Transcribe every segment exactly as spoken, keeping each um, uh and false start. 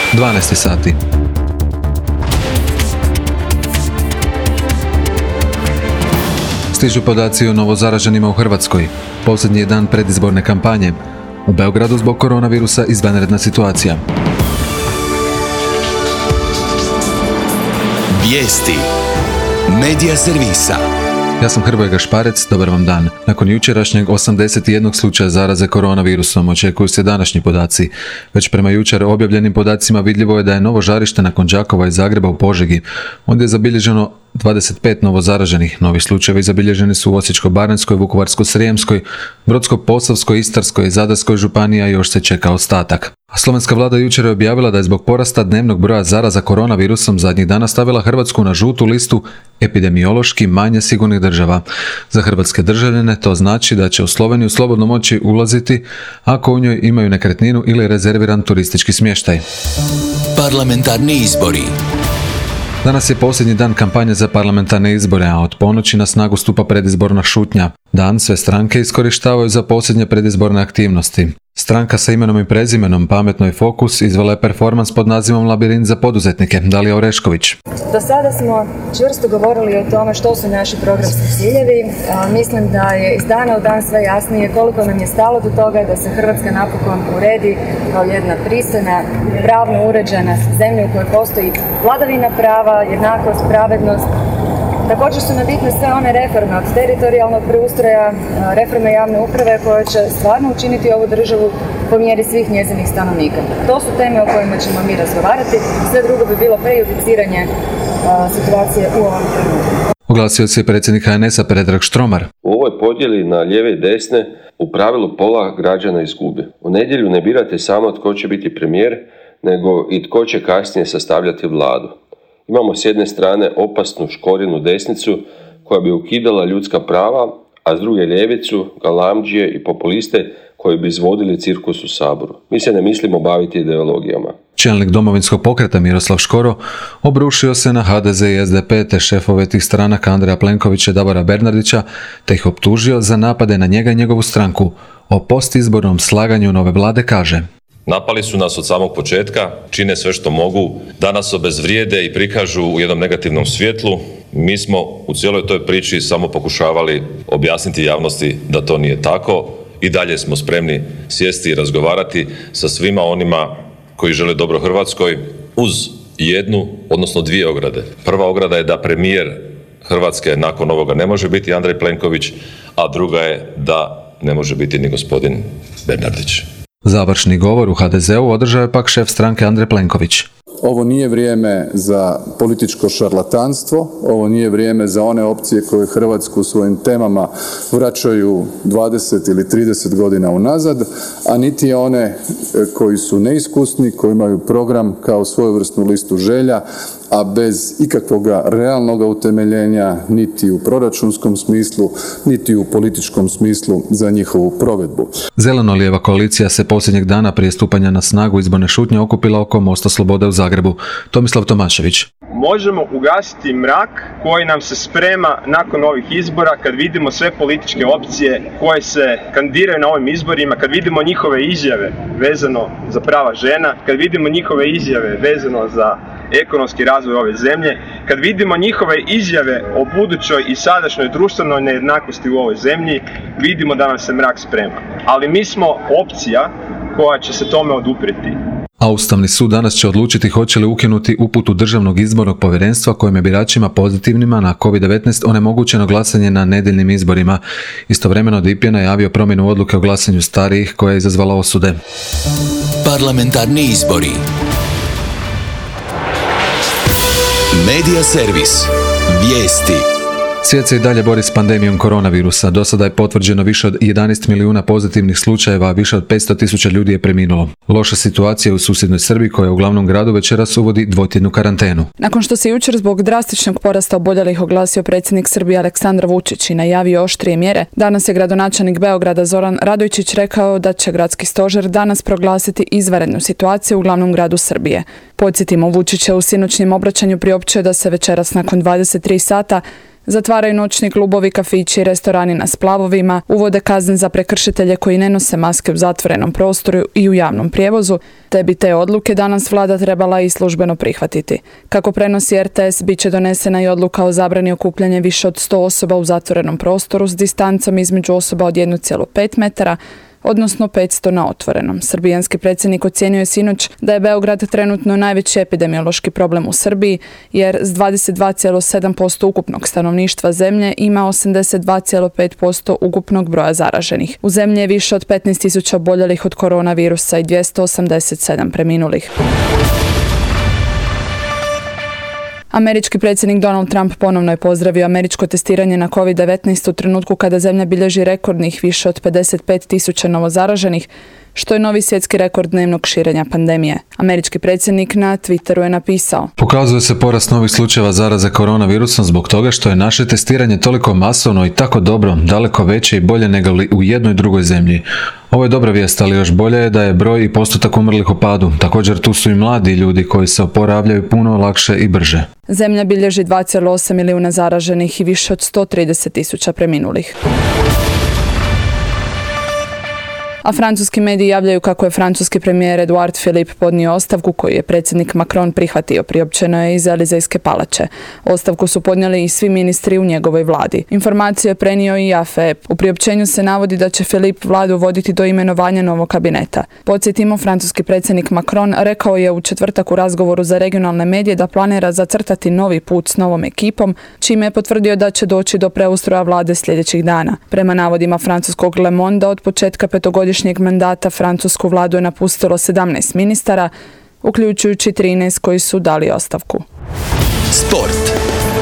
dvanaest sati. Stižu podaci o novozaraženima u Hrvatskoj. Posljednji je dan predizborne kampanje. U Beogradu zbog koronavirusa izvanredna situacija. Vijesti Medija servisa. Ja sam Hrvoje Gašparec, dobar vam dan. Nakon jučerašnjeg osamdeset jedan slučaja zaraze koronavirusom očekuju se današnji podaci. Već prema jučer objavljenim podacima vidljivo je da je novo žarište nakon Đakova i Zagreba u Požegi. Ondje je zabilježeno dvadeset pet novozaraženih. Novi slučajevi zabilježeni su u Osječko-baranjskoj, Vukovarsko-srijemskoj, Brodsko-posavskoj, Istarskoj i Zadarskoj županiji, a još se čeka ostatak. A slovenska vlada jučer je objavila da je zbog porasta dnevnog broja zaraza koronavirusom zadnjih dana stavila Hrvatsku na žutu listu epidemiološki manje sigurnih država. Za hrvatske državljane to znači da će u Sloveniju slobodno moći ulaziti ako u njoj imaju nekretninu ili rezerviran turistički smještaj. Parlamentarni izbori. Danas je posljednji dan kampanje za parlamentarne izbore, a od ponoći na snagu stupa predizborna šutnja. Dan sve stranke iskorištavaju za posljednje predizborne aktivnosti. Stranka sa imenom i prezimenom Pametno i Fokus izvela je performans pod nazivom Labirint za poduzetnike. Dalija Orešković. Do sada smo čvrsto govorili o tome što su naši programski ciljevi. Mislim da je iz dana u dan sve jasnije koliko nam je stalo do toga da se Hrvatska napokon uredi kao jedna pristojna, pravno uređena zemlja u kojoj postoji vladavina prava, jednakost, pravednost. Također su nam bitne sve one reforme od teritorijalnog preustroja, reforme javne uprave koje će stvarno učiniti ovu državu po mjeri svih njezinih stanovnika. To su teme o kojima ćemo mi razgovarati, sve drugo bi bilo prejudiciranje situacije u ovom trenutku. Oglasio se predsjednik H N S-a Predrag Štromar. U ovoj podjeli na lijeve i desne u pravilu pola građana izgubi. U nedjelju ne birate samo tko će biti premijer, nego i tko će kasnije sastavljati vladu. Imamo s jedne strane opasnu škorinu desnicu koja bi ukidala ljudska prava, a s druge ljevicu, galamdžije i populiste koji bi izvodili cirkus u Saboru. Mi se ne mislimo baviti ideologijama. Čelnik Domovinskog pokreta Miroslav Škoro obrušio se na H D Z i S D P te šefove tih stranaka Andreja Plenkovića i Davora Bernardića te ih optužio za napade na njega i njegovu stranku. O postizbornom slaganju nove vlade kaže: Napali su nas od samog početka, čine sve što mogu, da nas obezvrijede i prikažu u jednom negativnom svjetlu. Mi smo u cijeloj toj priči samo pokušavali objasniti javnosti da to nije tako. I dalje smo spremni sjesti i razgovarati sa svima onima koji žele dobro Hrvatskoj uz jednu, odnosno dvije ograde. Prva ograda je da premijer Hrvatske nakon ovoga ne može biti Andrej Plenković, a druga je da ne može biti ni gospodin Bernardić. Završni govor u H D Z-u održao je pak šef stranke Andrej Plenković. Ovo nije vrijeme za političko šarlatanstvo, ovo nije vrijeme za one opcije koje Hrvatsku svojim temama vraćaju dvadeset ili trideset godina unazad, a niti one koji su neiskusni, koji imaju program kao svojevrsnu listu želja, a bez ikakvog realnog utemeljenja niti u proračunskom smislu, niti u političkom smislu za njihovu provedbu. Zeleno-lijeva koalicija se posljednjeg dana prije stupanja na snagu izborne šutnje okupila oko Mosta slobode u Zagrebu. Tomislav Tomašević. Možemo ugasiti mrak koji nam se sprema nakon ovih izbora kad vidimo sve političke opcije koje se kandidiraju na ovim izborima, kad vidimo njihove izjave vezano za prava žena, kad vidimo njihove izjave vezano za ekonomski razvoj ove zemlje, kad vidimo njihove izjave o budućoj i sadašnjoj društvenoj nejednakosti u ovoj zemlji, vidimo da nam se mrak sprema. Ali mi smo opcija koja će se tome oduprijeti. A Ustavni sud danas će odlučiti hoće li ukinuti uputu Državnog izbornog povjerenstva kojim je biračima pozitivnima na kovid devetnaest onemogućeno glasanje na nedjeljnim izborima. Istovremeno D I P je najavio promjenu odluke o glasanju starijih koja je izazvala osude. Parlamentarni izbori. Medija servis. Vijesti. Svijet se i dalje bori s pandemijom koronavirusa. Do sada je potvrđeno više od jedanaest milijuna pozitivnih slučajeva, a više od petsto tisuća ljudi je preminulo. Loša situacija u susjednoj Srbiji, koja u glavnom gradu večeras uvodi dvotjednu karantenu. Nakon što se jučer zbog drastičnog porasta oboljelih oglasio predsjednik Srbije Aleksandar Vučić i najavio oštrije mjere, danas je gradonačelnik Beograda Zoran Radojčić rekao da će gradski stožer danas proglasiti izvanrednu situaciju u glavnom gradu Srbije. Podsjetimo, Vučić je u sinoćnjem obraćanju priopćio da se večeras nakon dvadeset tri sata Zatvaraju noćni klubovi, kafići i restorani na splavovima, uvode kazne za prekršitelje koji ne nose maske u zatvorenom prostoru i u javnom prijevozu, te bi te odluke danas vlada trebala i službeno prihvatiti. Kako prenosi er te es, bit će donesena i odluka o zabrani okupljanja više od sto osoba u zatvorenom prostoru s distancom između osoba od jedan zarez pet metara, odnosno petsto na otvorenom. Srbijanski predsjednik ocijenio je sinoć da je Beograd trenutno najveći epidemiološki problem u Srbiji, jer s dvadeset dva zarez sedam posto ukupnog stanovništva zemlje ima osamdeset dva zarez pet posto ukupnog broja zaraženih. U zemlji je više od petnaest tisuća oboljelih od koronavirusa i dvjesto osamdeset sedam preminulih. Američki predsjednik Donald Trump ponovno je pozdravio američko testiranje na kovid devetnaest u trenutku kada zemlja bilježi rekordnih više od pedeset pet tisuća novozaraženih, što je novi svjetski rekord dnevnog širenja pandemije. Američki predsjednik na Twitteru je napisao: Pokazuje se porast novih slučajeva zaraze koronavirusom zbog toga što je naše testiranje toliko masovno i tako dobro, daleko veće i bolje nego li u jednoj drugoj zemlji. Ovo je dobra vijest, ali još bolje je da je broj i postotak umrlih u padu. Također tu su i mladi ljudi koji se oporavljaju puno lakše i brže. Zemlja bilježi dva zarez osam milijuna zaraženih i više od sto trideset tisuća preminulih. A francuski mediji javljaju kako je francuski premijer Edouard Philippe podnio ostavku koju je predsjednik Macron prihvatio, priopćeno je iz Elizejske palače. Ostavku su podnijeli i svi ministri u njegovoj vladi. Informaciju je prenio i A F P. U priopćenju se navodi da će Philippe vladu voditi do imenovanja novog kabineta. Podsjetimo, francuski predsjednik Macron rekao je u četvrtak u razgovoru za regionalne medije da planira zacrtati novi put s novom ekipom, čime je potvrdio da će doći do preustroja vlade sljedećih dana. Prema navodima francuskog Le Monde, od početka petogodišnjeg mandata francusku vladu je napustilo sedamnaest ministara, uključujući trinaest koji su dali ostavku. Sport.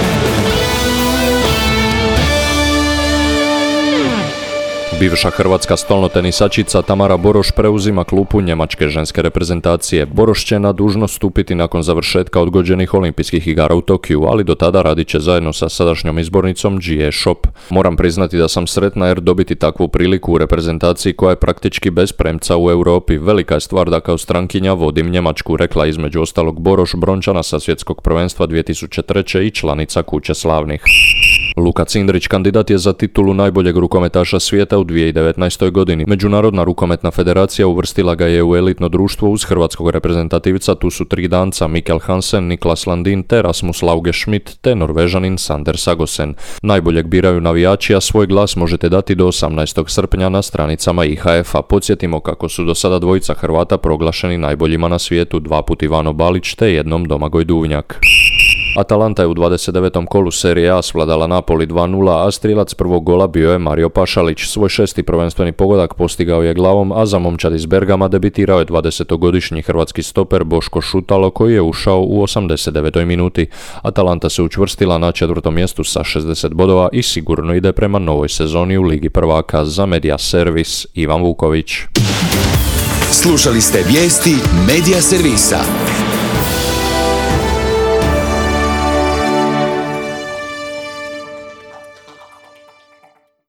Bivša hrvatska stolnotenisačica Tamara Boroš preuzima klupu njemačke ženske reprezentacije. Boroš će na dužnost stupiti nakon završetka odgođenih olimpijskih igara u Tokiju, ali do tada radit će zajedno sa sadašnjom izbornicom Jie Shop. Moram priznati da sam sretna jer dobiti takvu priliku u reprezentaciji koja je praktički bez premca u Europi. Velika je stvar da kao strankinja vodim Njemačku, rekla između ostalog Boroš, brončana sa svjetskog prvenstva dvije tisuće treće i članica Kuće slavnih. Luka Cindrić kandidat je za titulu najboljeg rukometaša svijeta u dvije tisuće devetnaestoj. godini. Međunarodna rukometna federacija uvrstila ga je u elitno društvo uz hrvatskog reprezentativca. Tu su tri danca, Mikkel Hansen, Niklas Landin te Rasmus Lauge Schmidt te Norvežanin Sander Sagosen. Najboljeg biraju navijači, a svoj glas možete dati do osamnaestog srpnja na stranicama I H F-a. Podsjetimo kako su do sada dvojica Hrvata proglašeni najboljima na svijetu, dva put Ivano Balić te jednom Domagoj Duvnjak. Atalanta je u dvadeset devetom kolu Serije A svladala Napoli dva nula, a strilac prvog gola bio je Mario Pašalić. Svoj šesti prvenstveni pogodak postigao je glavom, a za momčad iz Bergama debitirao je dvadesetogodišnji hrvatski stoper Boško Šutalo koji je ušao u osamdeset devetoj minuti. Atalanta se učvrstila na četvrtom mjestu sa šezdeset bodova i sigurno ide prema novoj sezoni u Ligi prvaka. Za Media Servis Ivan Vuković. Slušali ste vijesti Media Servisa.